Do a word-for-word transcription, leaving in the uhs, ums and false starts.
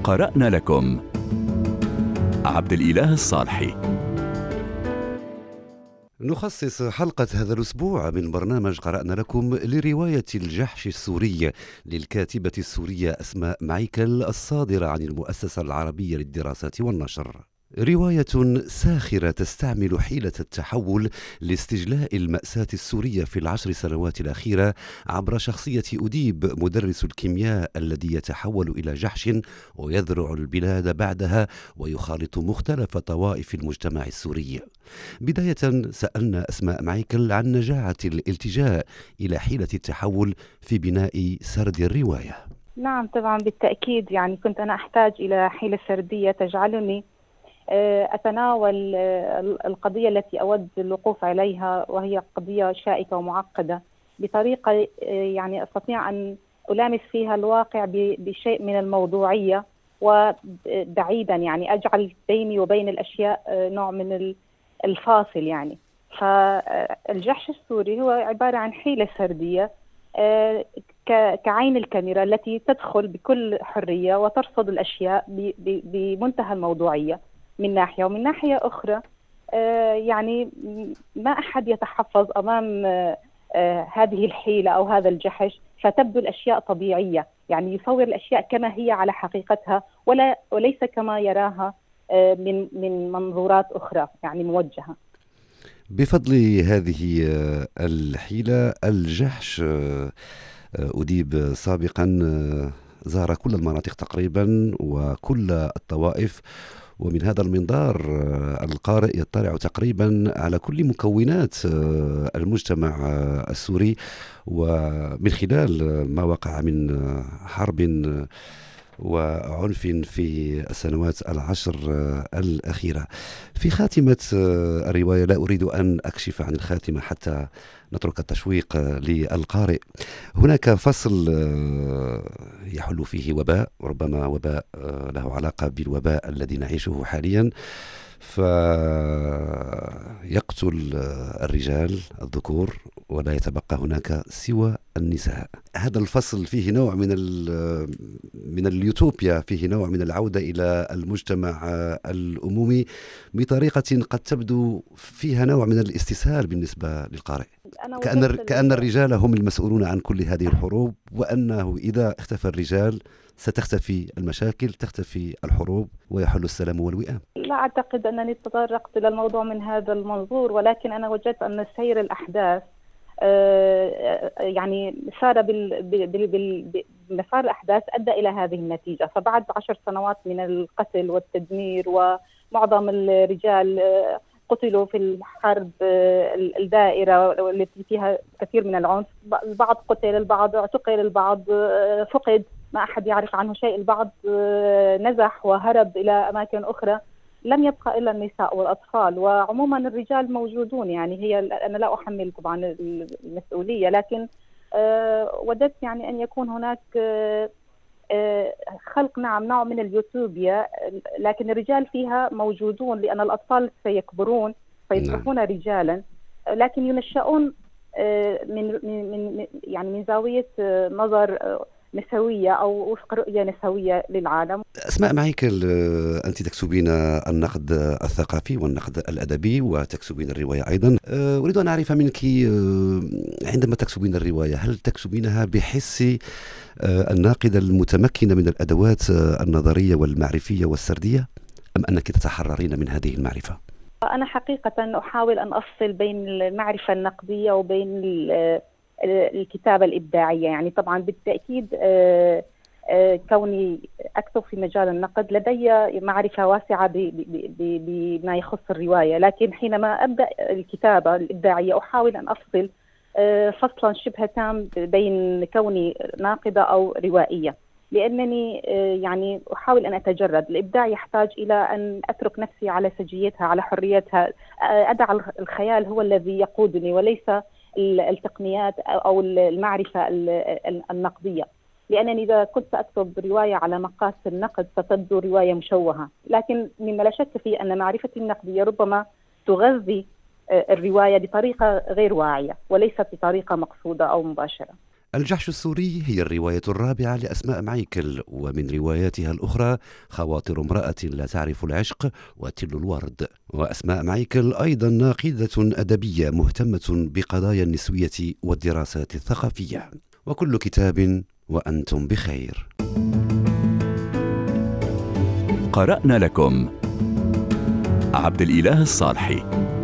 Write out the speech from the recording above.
قرأنا لكم عبد الإله الصالحي. نخصص حلقة هذا الأسبوع من برنامج قرأنا لكم لرواية الجحش السوري للكاتبة السورية أسماء معيكل الصادرة عن المؤسسة العربية للدراسات والنشر. رواية ساخرة تستعمل حيلة التحول لاستجلاء المأساة السورية في العشر سنوات الأخيرة عبر شخصية أديب مدرس الكيمياء الذي يتحول إلى جحش ويذرع البلاد بعدها ويخالط مختلف طوائف المجتمع السوري. بداية سألنا أسماء معيكل عن نجاعة الالتجاء إلى حيلة التحول في بناء سرد الرواية. نعم طبعا بالتأكيد، يعني كنت أنا أحتاج إلى حيلة سردية تجعلني أتناول القضية التي أود الوقوف عليها، وهي قضية شائكة ومعقدة، بطريقة يعني أستطيع أن ألامس فيها الواقع بشيء من الموضوعية، وبعيدا يعني أجعل بيني وبين الأشياء نوع من الفاصل. يعني فالجحش السوري هو عبارة عن حيلة سردية كعين الكاميرا التي تدخل بكل حرية وترصد الأشياء بمنتهى الموضوعية من ناحية، ومن ناحية أخرى يعني ما أحد يتحفظ أمام هذه الحيلة أو هذا الجحش، فتبدو الأشياء طبيعية، يعني يصور الأشياء كما هي على حقيقتها ولا وليس كما يراها من من منظورات أخرى يعني موجهة. بفضل هذه الحيلة الجحش أديب سابقا زار كل المناطق تقريبا وكل الطوائف، ومن هذا المنظار القارئ يطلع تقريبا على كل مكونات المجتمع السوري، ومن خلال ما وقع من حرب وعنف في السنوات العشر الأخيرة. في خاتمة الرواية، لا أريد أن أكشف عن الخاتمة حتى نترك التشويق للقارئ، هناك فصل يحل فيه وباء، ربما وباء له علاقة بالوباء الذي نعيشه حاليا، فيقتل الرجال الذكور ولا يتبقى هناك سوى النساء. هذا الفصل فيه نوع من من اليوتوبيا، فيه نوع من العودة إلى المجتمع الأمومي بطريقة قد تبدو فيها نوع من الاستسهال بالنسبة للقارئ، كأن كأن الرجال هم المسؤولون عن كل هذه الحروب، وأنه إذا اختفى الرجال ستختفي المشاكل، تختفي الحروب، ويحل السلام والوئام. لا أعتقد أنني تطرقت إلى الموضوع من هذا المنظور، ولكن أنا وجدت أن سير الأحداث يعني سار بمسار الأحداث أدى إلى هذه النتيجة. فبعد عشر سنوات من القتل والتدمير، ومعظم الرجال قتلوا في الحرب الدائرة التي فيها كثير من العنف، البعض قتل، البعض اعتقل، البعض فقد، ما أحد يعرف عنه شيء، البعض نزح وهرب إلى أماكن أخرى، لم يبقى إلا النساء والأطفال، وعموما الرجال موجودون. يعني هي أنا لا أحمل طبعا المسؤولية، لكن وددت يعني أن يكون هناك خلق نعم نوع من اليوتوبيا، لكن الرجال فيها موجودون، لأن الأطفال سيكبرون فيصبحون رجالا، لكن ينشأون من من يعني من زاوية نظر نسوية أو وفق رؤية نسوية للعالم. أسماء معيكل، أنت تكتبين النقد الثقافي والنقد الأدبي وتكتبين الرواية أيضا. أريد أن أعرف منك، عندما تكتبين الرواية هل تكتبينها بحس الناقدة المتمكنة من الأدوات النظرية والمعرفية والسردية، أم أنك تتحررين من هذه المعرفة؟ أنا حقيقة أحاول أن أفصل بين المعرفة النقدية وبين الكتابة الإبداعية. يعني طبعا بالتأكيد كوني أكتب في مجال النقد لدي معرفة واسعة بما يخص الرواية، لكن حينما أبدأ الكتابة الإبداعية أحاول أن أفصل فصلا شبه تام بين كوني ناقدة أو روائية، لأنني يعني أحاول أن أتجرد. الإبداع يحتاج إلى أن أترك نفسي على سجيتها، على حريتها، أدع الخيال هو الذي يقودني وليس التقنيات أو المعرفة النقدية، لأنني إذا كنت أكتب رواية على مقاس النقد ستبدو رواية مشوهة. لكن مما لا شك فيه أن معرفتي النقدية ربما تغذي الرواية بطريقة غير واعية وليست بطريقة مقصودة أو مباشرة. الجحش السوري هي الرواية الرابعة لأسماء مايكل، ومن رواياتها الأخرى خواطر امرأة لا تعرف العشق وتل الورد. وأسماء مايكل أيضا ناقدة أدبية مهتمة بقضايا النسوية والدراسات الثقافية. وكل كتاب وأنتم بخير. قرأنا لكم عبد الإله الصالحي.